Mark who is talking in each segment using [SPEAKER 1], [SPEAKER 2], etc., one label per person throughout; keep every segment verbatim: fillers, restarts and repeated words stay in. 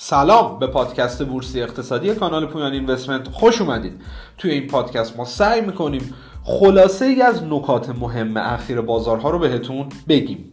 [SPEAKER 1] سلام به پادکست بورسی اقتصادی کانال پویان اینوستمنت خوش اومدید. توی این پادکست ما سعی میکنیم خلاصه ای از نکات مهم اخیر بازارها رو بهتون بگیم.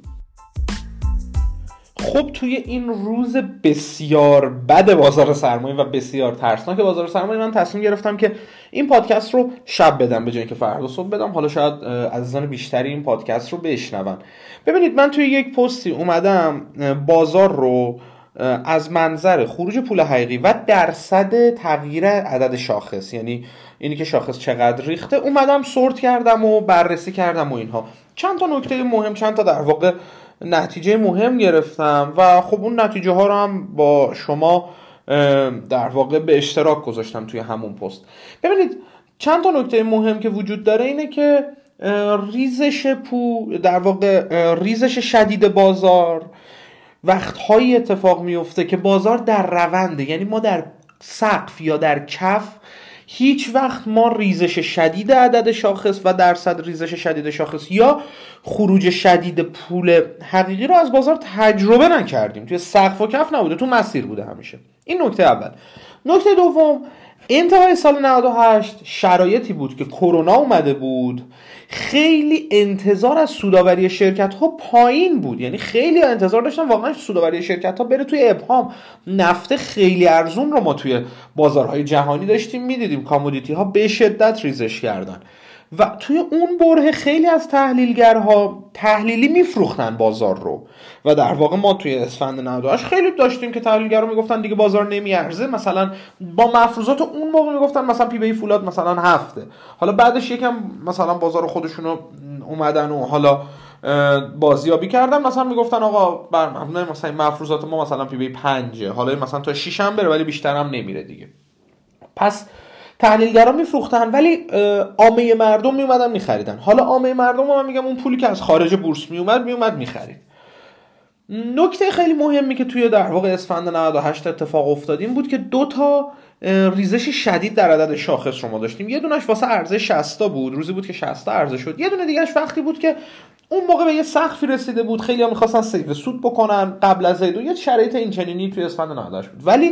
[SPEAKER 1] خب توی این روز بسیار بد بازار سرمایه و بسیار ترسناک بازار سرمایه من تصمیم گرفتم که این پادکست رو شب بدم به جای اینکه فردا صبح بدم. حالا شاید عزیزان بیشتری این پادکست رو بشنون. ببینید، من توی یک پستی اومدم بازار رو از منظر خروج پول حقیقی و درصد تغییر عدد شاخص، یعنی اینی که شاخص چقدر ریخته، اومدم سورت کردم و بررسی کردم و اینها. چند تا نکته مهم، چند تا در واقع نتیجه مهم گرفتم و خب اون نتیجه ها رو هم با شما در واقع به اشتراک گذاشتم توی همون پست. ببینید، چند تا نکته مهم که وجود داره اینه که ریزش پول، در واقع ریزش شدید بازار وقتهایی اتفاق میفته که بازار در رونده، یعنی ما در سقف یا در کف هیچ وقت ما ریزش شدید عدد شاخص و درصد ریزش شدید شاخص یا خروج شدید پول حقیقی رو از بازار تجربه نکردیم. توی سقف و کف نبوده، تو مسیر بوده همیشه. این نکته اول. نکته دوم، انتهای سال نود و هشت شرایطی بود که کرونا اومده بود، خیلی انتظار از سودآوری شرکت ها پایین بود، یعنی خیلی انتظار داشتن واقعا سودآوری شرکت ها بره توی ابهام. نفت خیلی ارزون رو ما توی بازارهای جهانی داشتیم میدیدیم، کامودیتی ها به شدت ریزش کردن و توی اون بره خیلی از تحلیلگرها تحلیلی میفروختن بازار رو و در واقع ما توی اسفند نود و هشت خیلی داشتیم که تحلیلگرها میگفتن دیگه بازار نمیارزه. مثلا با مفروضات اون موقع میگفتن مثلا پی بی فولاد مثلا هفته، حالا بعدش یکم مثلا بازار خودشونو اومدن و حالا بازیابی کردن، مثلا میگفتن آقا بر مبنای مثلا مفروضات ما مثلا پی بی پنجه، حالا مثلا تا شش هم بره ولی بیشتر هم نمیره دیگه. پس تحلیلگرا میفروختن ولی عامه مردم میومدن میخریدن. حالا عامه مردم من میگم اون پولی که از خارج بورس میومد میومد میخرید. نکته خیلی مهمی که توی در واقع اسفند نود و هشت اتفاق افتاد این بود که دو تا ریزش شدید در عدد شاخص رو ما داشتیم. یه دونش واسه عرضه شصت بود، روزی بود که شصت عرضه شد. یه دونه دیگهش وقتی بود که اون موقع به یه سقفی رسیده بود، خیلی‌ها می‌خواستن سیو سود بکنن قبل از عید و یه شرایط اینچنینی توی اسفند نود و هشت بود. ولی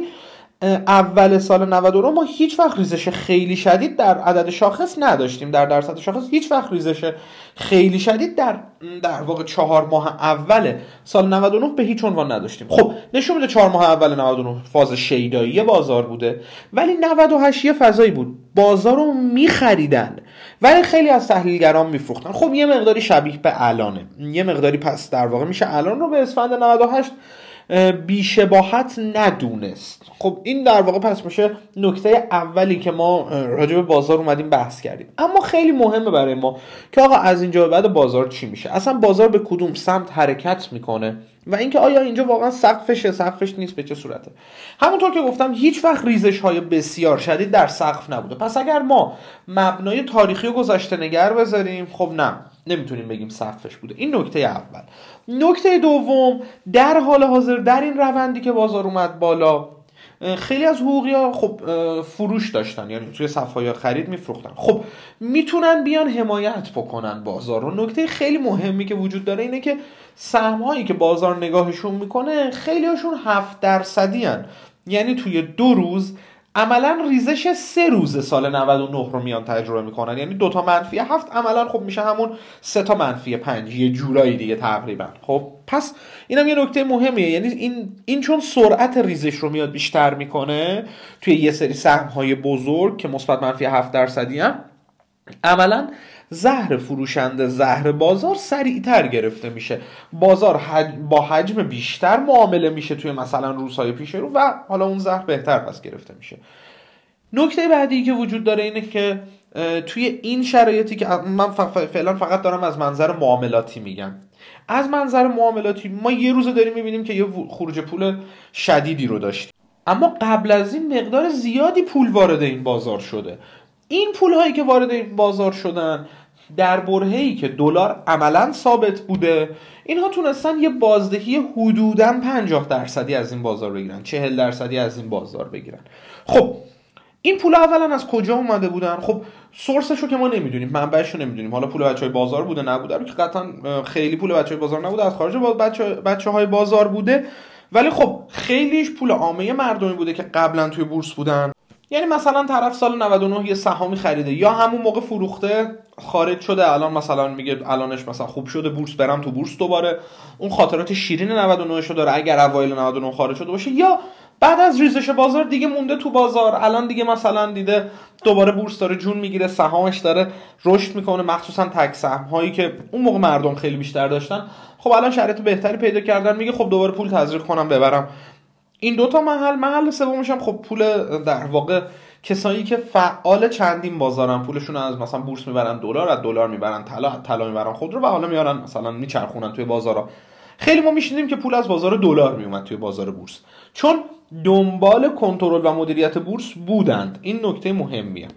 [SPEAKER 1] اول سال نود و نه ما هیچ وقت ریزش خیلی شدید در عدد شاخص نداشتیم، در درصد شاخص هیچ وقت ریزش خیلی شدید در در واقع چهار ماه اول سال نود و نه به هیچ عنوان نداشتیم. خب نشون میده چهار ماه اول نود و نه فاز شیدایی بازار بوده، ولی نود و هشت یه فضایی بود بازار رو میخریدن ولی خیلی از تحلیلگران میفروختن. خب یه مقداری شبیه به الانه، یه مقداری پس در واقع میشه الان رو به اسفند نود و هشت بی‌شباهت ندونست. خب این در واقع پس میشه نکته اولی که ما راجع به بازار اومدیم بحث کردیم. اما خیلی مهمه برای ما که آقا از اینجا به بعد بازار چی میشه، اصلا بازار به کدوم سمت حرکت میکنه و اینکه آیا اینجا واقعا سقفشه سقفش نیست، به چه صورته. همونطور که گفتم هیچ وقت ریزش های بسیار شدید در سقف نبوده. پس اگر ما مبنای تاریخی و گذشته نگر بذاریم، خب نه نمیتونیم بگیم سقفش بوده. این نکته اول. نکته دوم، در حال حاضر در این روندی که بازار اومد بالا، خیلی از حقوقی‌ها خب فروش داشتن، یعنی توی صف‌های خرید میفروختن. خب میتونن بیان حمایت بکنن بازار رو. نکته خیلی مهمی که وجود داره اینه که سهم‌هایی که بازار نگاهشون میکنه خیلی هاشون هفت درصدی هن. یعنی توی دو روز عملا ریزش سه روز سال نود و نه رو میان تجربه میکنن، یعنی دوتا منفی هفت عملا خب میشه همون سه تا منفی پنج، یه جورایی دیگه تقریبا. خب پس اینم یه نکته مهمیه، یعنی این این چون سرعت ریزش رو میاد بیشتر میکنه توی یه سری سهم‌های بزرگ که مثبت منفی هفت درصدی هم، عملا زهر فروشنده زهر بازار سریعتر گرفته میشه، بازار حج... با حجم بیشتر معامله میشه توی مثلا روزهای پیش رو و حالا اون زهر بهتر پس گرفته میشه. نکته بعدی که وجود داره اینه که توی این شرایطی که من فعلا فقط دارم از منظر معاملاتی میگم، از منظر معاملاتی ما یه روز داریم میبینیم که یه خروج پول شدیدی رو داشتیم، اما قبل از این مقدار زیادی پول وارد این بازار شده. این پول هایی که وارد این بازار شدن در برهه‌ای که دلار عملاً ثابت بوده، اینها تونستن یه بازدهی حدوداً پنجاه درصدی از این بازار بگیرن، چهل درصدی از این بازار بگیرن. خب این پول اولا از کجا اومده بودن؟ خب سورسش رو که ما نمیدونیم، منبعش رو نمیدونیم. حالا پول بچهای بازار بوده نبوده رو که قطعا خیلی پول بچهای بازار نبوده، از خارج بچه بچهای بازار بوده. ولی خب خیلیش پول عامه مردمی بوده که قبلا توی بورس بودن. یعنی مثلا طرف سال نود و نه یه سهامی خریده یا همون موقع فروخته خارج شده، الان مثلا میگه الانش مثلا خوب شده بورس برم تو بورس دوباره، اون خاطرات شیرین نود و نه شو داره اگر اوایل نود و نه خارج شده باشه، یا بعد از ریزش بازار دیگه مونده تو بازار، الان دیگه مثلا دیده دوباره بورس داره جون میگیره، سهامش داره رشد میکنه، مخصوصا تک سهم هایی که اون موقع مردم خیلی بیشتر داشتن، خب الان شرایط بهتری پیدا کردن، میگه خب دوباره پول تزریق کنم ببرم. این دوتا محل محل سومش هم خب پول در واقع کسایی که فعال چندین بازارن، پولشون از مثلا بورس میبرن دلار، از دلار میبرن طلا، از طلا میبرن خودرو و حالا میارن مثلا میچرخونن توی بازارها. خیلی ما میشنیدیم که پول از بازار دلار میومد توی بازار بورس، چون دنبال کنترل و مدیریت بورس بودند. این نکته مهمیه.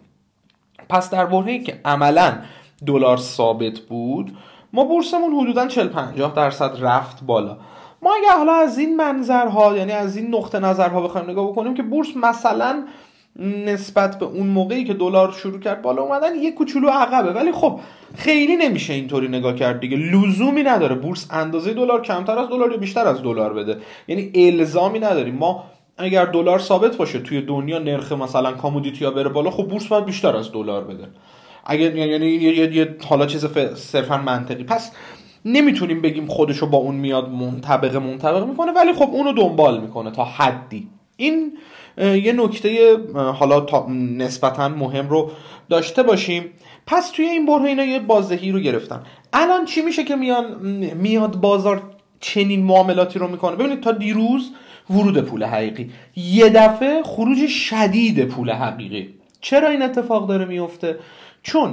[SPEAKER 1] پس در برهه‌ای که عملاً دلار ثابت بود، ما بورسمون حدوداً چهل پنجاه درصد رفت بالا. ما اگه حالا از این منظرها، یعنی از این نقطه نظرها بخوایم نگاه بکنیم که بورس مثلا نسبت به اون موقعی که دلار شروع کرد بالا اومدن یه کوچولو عقبه، ولی خب خیلی نمیشه اینطوری نگاه کرد دیگه. لزومی نداره بورس اندازه دلار کمتر از دلار یا بیشتر از دلار بده، یعنی الزامی نداریم. ما اگر دلار ثابت باشه توی دنیا، نرخ مثلا کامودیتی ها بره بالا، خب بورس باید بیشتر از دلار بده. اگر یعنی یه, یه حالا چیز صرفا منطقی، پس نمیتونیم بگیم خودشو با اون میاد منطبق منطبق میکنه، ولی خب اونو دنبال میکنه تا حدی. این یه نکته حالا نسبتا مهم رو داشته باشیم. پس توی این بره اینا یه بازدهی رو گرفتن. الان چی میشه که میان میاد بازار چنین معاملاتی رو میکنه؟ ببینید تا دیروز ورود پول حقیقی، یه دفعه خروج شدید پول حقیقی. چرا این اتفاق داره میفته؟ چون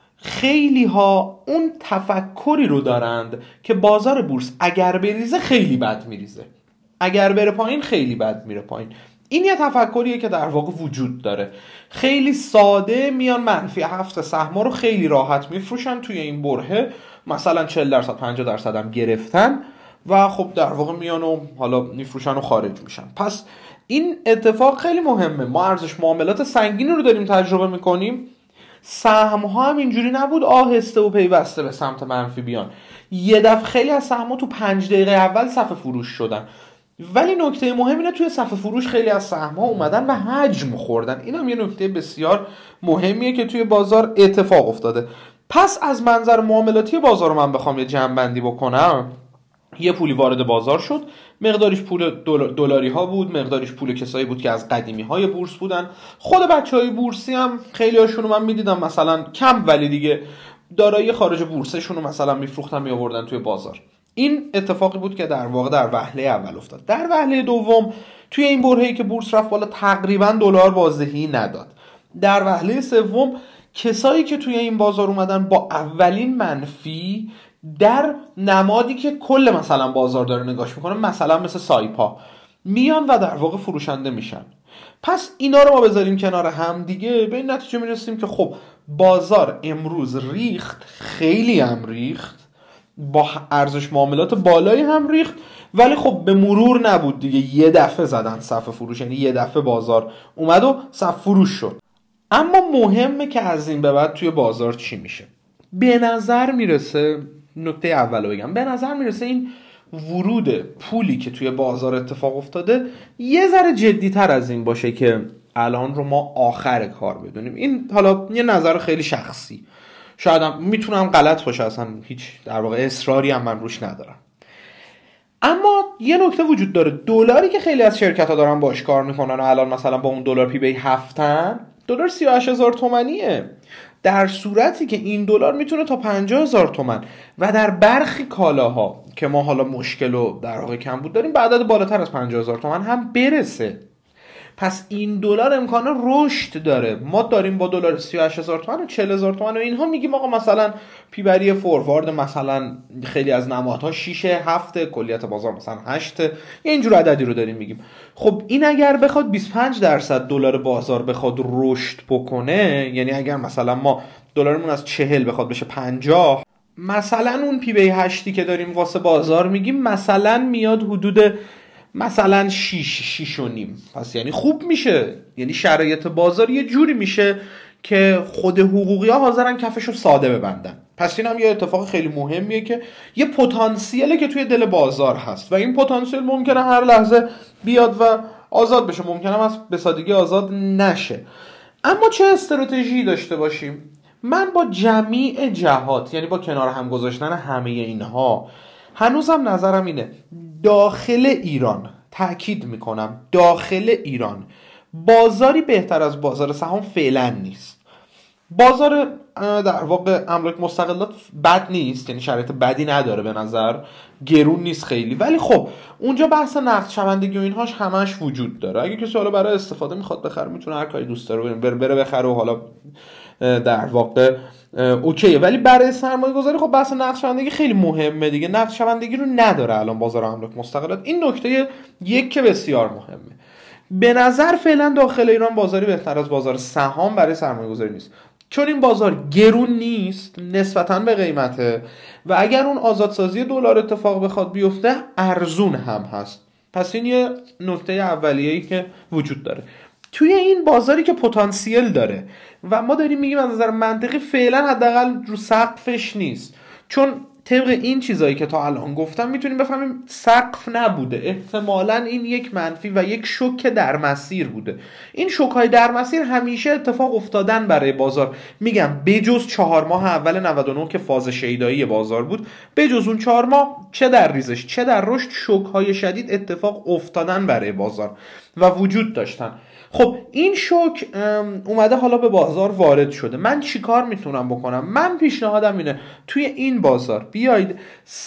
[SPEAKER 1] خیلی ها اون تفکری رو دارند که بازار بورس اگر بریزه خیلی بد میریزه، اگر بره پایین خیلی بد میره پایین. این یه تفکریه که در واقع وجود داره. خیلی ساده میان منفی هفت سهما رو خیلی راحت میفروشن توی این برهه، مثلا چهل درصد پنجاه درصد هم گرفتن و خب در واقع میان و حالا میفروشن و خارج میشن. پس این اتفاق خیلی مهمه. ما ارزش معاملات سنگینی رو داریم تجربه میکنیم. سهم ها هم اینجوری نبود آهسته و پیوسته به سمت منفی بیان. یه دفعه خیلی از سهم ها تو پنج دقیقه اول صف فروش شدن. ولی نکته مهم اینه توی صف فروش خیلی از سهم ها اومدن و حجم خوردن. این هم یه نکته بسیار مهمیه که توی بازار اتفاق افتاده. پس از منظر معاملاتی بازار من بخوام یه جمع‌بندی بکنم، یه پولی وارد بازار شد، مقداریش پول دلاری ها بود، مقداریش پول کسایی بود که از قدیمی های بورس بودن. خود بچهای بورسی هم خیلی هاشون رو من میدیدم مثلا کم، ولی دیگه دارایی خارج بورسشون رو مثلا میفروختن میآوردن توی بازار. این اتفاقی بود که در واقع در وهله اول افتاد. در وهله دوم توی این برهه‌ای که بورس رفت بالا تقریبا دلار بازدهی نداد. در وهله سوم کسایی که توی این بازار اومدن با اولین منفی در نمادی که کل مثلا بازار داره نگاش میکنه، مثلا مثل سایپا، میان و در واقع فروشنده میشن. پس اینا رو ما بذاریم کنار هم دیگه، به این نتیجه میرسیم که خب بازار امروز ریخت، خیلی هم ریخت، با ارزش معاملات بالایی هم ریخت، ولی خب به مرور نبود دیگه. یه دفعه زدن صف فروش، یعنی یه دفعه بازار اومد و صف فروش شد. اما مهمه که از این به بعد توی بازار چی میشه. به نظر میرسه، نکته اولو بگم، به نظر میرسه این ورود پولی که توی بازار اتفاق افتاده یه ذره جدی‌تر از این باشه که الان رو ما آخر کار بدونیم. این حالا یه نظر خیلی شخصی، شاید هم میتونم غلط باشه، اصلا هیچ در واقع اصراری هم من روش ندارم. اما یه نکته وجود داره. دلاری که خیلی از شرکت‌ها دارن باش کار میکنن و الان مثلا با اون دلار پی بی هفتن، دلار سی و هشت هزار تومانیه، در صورتی که این دلار میتونه تا پنجاه هزار تومان و در برخی کالاها که ما حالا مشکل و در واقع کم بود داریم به عدد بالاتر از پنجاه هزار تومان هم برسه. پس این دلار امکان رشد داره. ما داریم با دلار سی و هشت هزار تومان و چهل هزار تومان و اینها میگیم آقا مثلا پیبری فوروارد مثلا خیلی از نمادها شش هفت، کلیت بازار مثلا هشت، یه اینجور عددی رو داریم میگیم. خب این اگر بخواد بیست و پنج درصد دلار بازار بخواد رشد بکنه، یعنی اگر مثلا ما دلارمون از چهل بخواد بشه پنجاه، مثلا اون پی بی هشتی که داریم واسه بازار میگیم مثلا میاد حدود مثلا شش، شش و نیم. پس یعنی خوب میشه، یعنی شرایط بازار یه جوری میشه که خود حقوقی ها حاضرن کفشو ساده ببندن. پس این هم یه اتفاق خیلی مهمیه که یه پتانسیله که توی دل بازار هست و این پتانسیل ممکنه هر لحظه بیاد و آزاد بشه، ممکنه هم از به سادگی آزاد نشه. اما چه استراتژی داشته باشیم؟ من با جمیع جهات، یعنی با کنار هم گذاشتن همه اینها، هنوزم نظرم اینه داخل ایران، تأکید میکنم داخل ایران، بازاری بهتر از بازار سهام فعلا نیست. بازار در واقع املاک مستقلات بد نیست، یعنی شرایط بدی نداره به نظر، گرون نیست خیلی، ولی خب اونجا بحث نقد شوندگی و اینهاش همش وجود داره. اگه کسی حالا برای استفاده میخواد بخره میتونه هر کاری دوست داره بره بره بخره و حالا در واقع اوکیه، ولی برای سرمایه گذاری خب بحث نقد شوندگی خیلی مهمه دیگه. نقد شوندگی رو نداره الان بازار املاک مستقلات. این نکته یک که بسیار مهمه. به نظر فعلا داخل ایران بازاری بهتر از بازار سهام برای سرمایه گذاری نیست، چون این بازار گرون نیست نسبتاً به قیمته و اگر اون آزادسازی دلار اتفاق بخواد بیفته ارزون هم هست. پس این یه نکته اولیه‌ای که وجود داره توی این بازاری که پتانسیل داره و ما داریم میگیم از نظر منطقی فعلا حداقل رو سقفش نیست، چون طبق این چیزایی که تا الان گفتم میتونیم بفهمیم سقف نبوده، احتمالاً این یک منفی و یک شوک در مسیر بوده. این شوک‌های در مسیر همیشه اتفاق افتادن برای بازار، میگم بجز چهار ماه اول نود و نه که فاز شیدایی بازار بود، بجز اون چهار ماه چه در ریزش چه در رشد شوک‌های شدید اتفاق افتادن برای بازار و وجود داشتن. خب این شوک اومده حالا به بازار وارد شده. من چی کار میتونم بکنم؟ من پیشنهادم اینه توی این بازار بیایید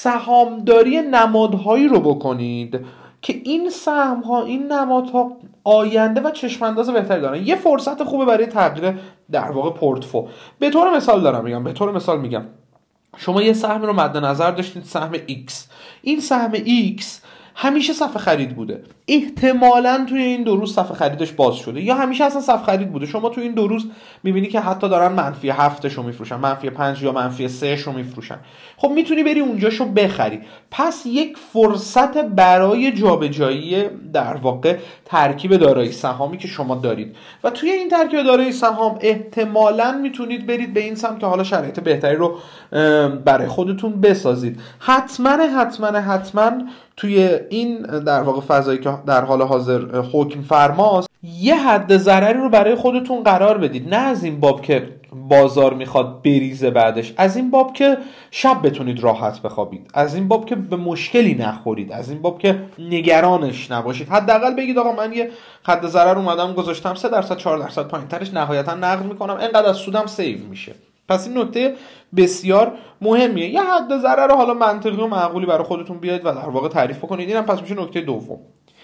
[SPEAKER 1] سهامداری نمادهایی رو بکنید که این سهم‌ها، این نمادها آینده و چشم‌انداز بهتری دارن. یه فرصت خوبه برای تغییر در واقع پورتفو. به طور مثال دارم میگم به طور مثال میگم شما یه سهم رو مد نظر داشتید، سهم X. این سهم X همیشه صفحه خرید بوده، احتمالاً توی این دو روز صفحه خریدش باز شده، یا همیشه اصلا صفحه خرید بوده. شما توی این دو روز میبینی که حتی دارن منفی هفتشو میفروشن، منفی پنج یا منفی سهشو میفروشن. خب میتونی بری اونجاشو بخری. پس یک فرصت برای جابجایی در واقع ترکیب دارایی سهامی که شما دارید و توی این ترکیب دارایی سهام احتمالاً میتونید برید به این سمت که حالا شرایط بهتری رو برای خودتون بسازید. حتما حتما حتما توی این در واقع فضایی که در حال حاضر حکم فرماست یه حد ضرری رو برای خودتون قرار بدید، نه از این باب که بازار میخواد بریزه بعدش، از این باب که شب بتونید راحت بخوابید، از این باب که به مشکلی نخورید، از این باب که نگرانش نباشید. حداقل بگید آقا من یه حد ضرر اومدم گذاشتم سه درصد چهار درصد پایینترش نهایتا نقد میکنم، اینقدر از سودم سیو میشه. پس این نکته بسیار مهمیه. یه حد ضرر حالا منطقی و معقولی برای خودتون بیاید و در واقع تعریف بکنید. اینم پس میشه نکته دوم.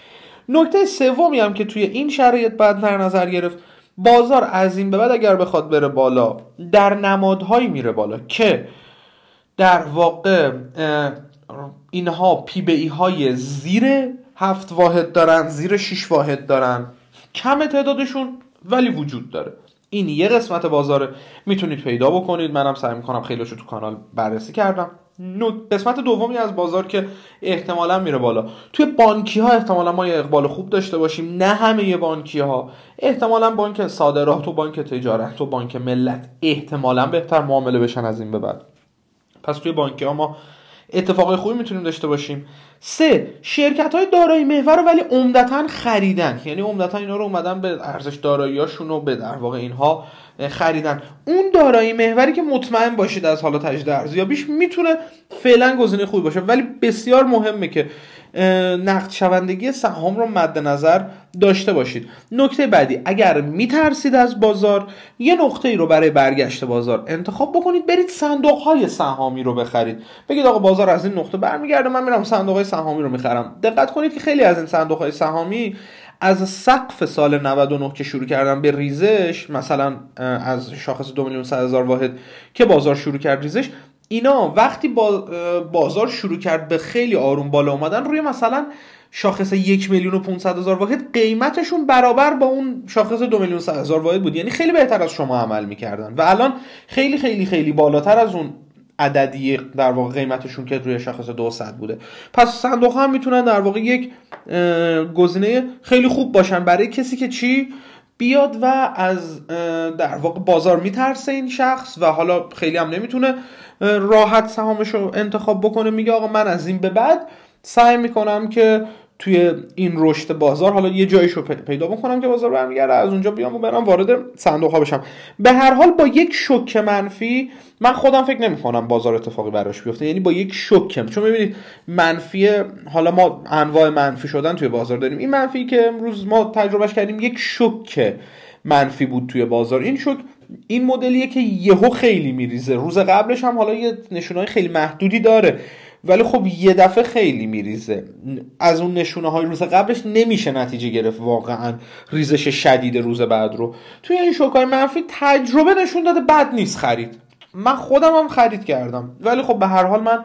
[SPEAKER 1] نکته سومی هم که توی این شرایط بعد در نظر گرفت، بازار از این به بعد اگر بخواد بره بالا در نمادهایی میره بالا که در واقع اینها پی بی ای های زیر هفت واحد دارن، زیر شش واحد دارن، کم تعدادشون ولی وجود داره. این یه قسمت بازاره، میتونید پیدا بکنید، منم سعی میکنم خیلیشو تو کانال بررسی کردم. قسمت دومی از بازار که احتمالاً میره بالا، توی بانکی ها احتمالاً ما یه اقبال خوب داشته باشیم، نه همه بانکی ها، احتمالاً بانک صادرات و بانک تجارت و بانک ملت احتمالاً بهتر معامله بشن از این به بعد. پس توی بانکی ها ما اتفاقای خوبی میتونیم داشته باشیم. سه، شرکت های دارایی محور رو ولی عمدتاً خریدن، یعنی عمدتاً اینا رو اومدن به ارزش دارایی‌هاشون رو به در واقع اینها خریدن. اون دارایی محوری که مطمئن باشید از حالا تجدید ارزیابیش میتونه فعلا گزینه خوبی باشه، ولی بسیار مهمه که نقد شوندگی سهام رو مد نظر داشته باشید. نکته بعدی، اگر میترسید از بازار، یه نقطه ای رو برای برگشت بازار انتخاب بکنید، برید صندوق های سهامی رو بخرید. بگید آقا بازار از این نقطه برمیگرده، من میرم صندوق های سهامی رو میخرم. دقت کنید که خیلی از این صندوق های سهامی از سقف سال نود و نه که شروع کردن به ریزش، مثلا از شاخص دو میلیون و صد هزار واحد که بازار شروع کرد ریزش، اینا وقتی بازار شروع کرد به خیلی آروم بالا اومدن، روی مثلا شاخص یک میلیون و پانصد هزار واحد قیمتشون برابر با اون شاخص دو میلیون و صد هزار واحد بود، یعنی خیلی بهتر از شما عمل میکردن و الان خیلی خیلی خیلی بالاتر از اون عددی در واقع قیمتشون که روی شاخص دوصد بوده. پس صندوق ها هم میتونن در واقع یک گزینه خیلی خوب باشن برای کسی که چی بیاد و از در واقع بازار میترسه این شخص و حالا خیلی هم نمیتونه راحت سهامش رو انتخاب بکنه، میگه آقا من از این به بعد سعی میکنم که توی این رشد بازار حالا یه جایشو پیدا بکنم که بازار برمیگرده، از اونجا بیام و برم وارد صندوق ها بشم. به هر حال با یک شوک منفی من خودم فکر نمی‌کنم بازار اتفاقی براش بیفته، یعنی با یک شوک، چون ببینید منفی، حالا ما انواع منفی شدن توی بازار داریم، این منفی که امروز ما تجربهش کردیم یک شوک منفی بود توی بازار. این شوک این مدلیه که یهو خیلی میریزه، روز قبلش هم حالا یه نشونهای خیلی محدودی داره ولی خب یه دفعه خیلی میریزه. از اون نشونه های روز قبلش نمیشه نتیجه گرفت واقعا ریزش شدید روز بعد رو. توی این شوک‌های منفی تجربه نشون داده بد نیست خرید، من خودم هم خرید کردم، ولی خب به هر حال من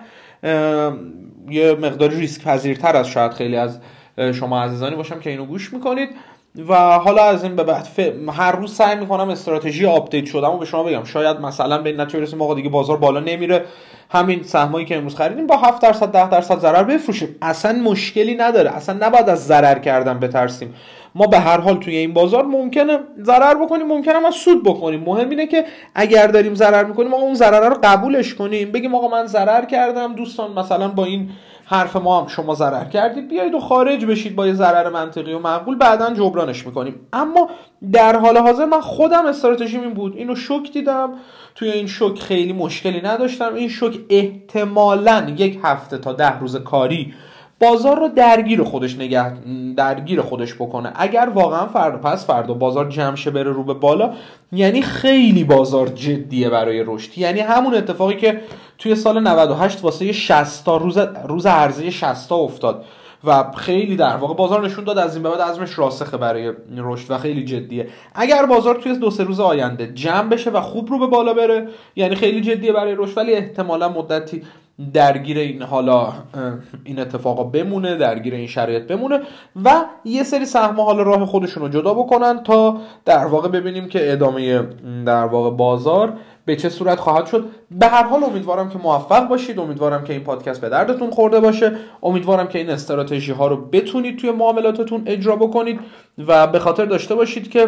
[SPEAKER 1] یه مقداری ریسک پذیرتر از شاید خیلی از شما عزیزانی باشم که اینو گوش میکنید و حالا از این به بعد هر روز سعی میکنم استراتژی آپدیت شدم و به شما بگم. شاید مثلا به این نتیجه برسیم آقا دیگه بازار بالا نمیره، همین سهمایی که امروز خریدیم با هفت درصد ده درصد ضرر بفروشیم، اصلا مشکلی نداره، اصلا نباید از ضرر کردن بترسیم. ما به هر حال توی این بازار ممکنه ضرر بکنیم، ممکنه هم سود بکنیم. مهم اینه که اگر داریم ضرر میکنیم آقا اون ضرر رو قبولش کنیم، بگیم آقا من ضرر کردم دوستان، مثلا با این حرف ما هم شما ضرر کردید، بیایید و خارج بشید با یه ضرر منطقی و معقول، بعداً جبرانش میکنیم. اما در حال حاضر من خودم استراتژیم این بود، اینو شوک دیدم، توی این شوک خیلی مشکلی نداشتم، این شوک احتمالاً یک هفته تا ده روز کاری بازار رو درگیر خودش نگه درگیر خودش بکنه. اگر واقعا فردا پس فردا بازار جمع شه بره رو به بالا، یعنی خیلی بازار جدیه برای رشد، یعنی همون اتفاقی که توی سال نود و هشت واسه شصت تا روز روز عرضه شصت تا افتاد و خیلی در واقع بازار نشون داد از این به بعد عزمش راسخه برای رشد و خیلی جدیه. اگر بازار توی دو سه روز آینده جمع بشه و خوب رو به بالا بره، یعنی خیلی جدیه برای رشد، ولی احتمالا مدتی درگیر این حالا این اتفاقا بمونه، درگیر این شرایط بمونه و یه سری سهم حالا راه خودشون رو جدا بکنن تا در واقع ببینیم که ادامه در واقع بازار به چه صورت خواهد شد. به هر حال امیدوارم که موفق باشید، امیدوارم که این پادکست به دردتون خورده باشه، امیدوارم که این استراتژی ها رو بتونید توی معاملاتتون اجرا بکنید و به خاطر داشته باشید که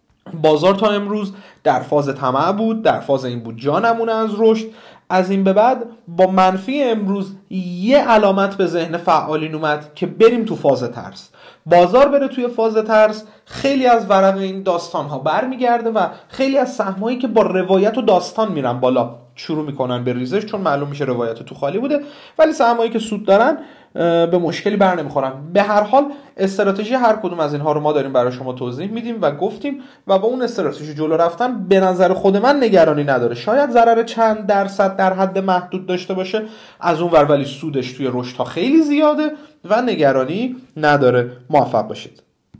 [SPEAKER 1] بازار تا امروز در فاز طمع بود، در فاز این بود جا نمونه از رشد. از این به بعد با منفی امروز یه علامت به ذهن فعالین اومد که بریم تو فاز ترس. بازار بره توی فاز ترس، خیلی از ورق این داستان ها برمیگرده و خیلی از سهمایی که با روایت و داستان میرن بالا شروع میکنن به ریزش، چون معلوم میشه روایت تو خالی بوده، ولی سهمایی که سود دارن به مشکلی بر نمیخورن. به هر حال استراتژی هر کدوم از اینها رو ما داریم برای شما توضیح میدیم و گفتیم و با اون استراتژی جلو رفتن به نظر خود من نگرانی نداره. شاید ضرر چند درصد در حد محدود داشته باشه از اون ور، ولی سودش توی رشد ها خیلی زیاده و نگرانی نداره. موفق باشید.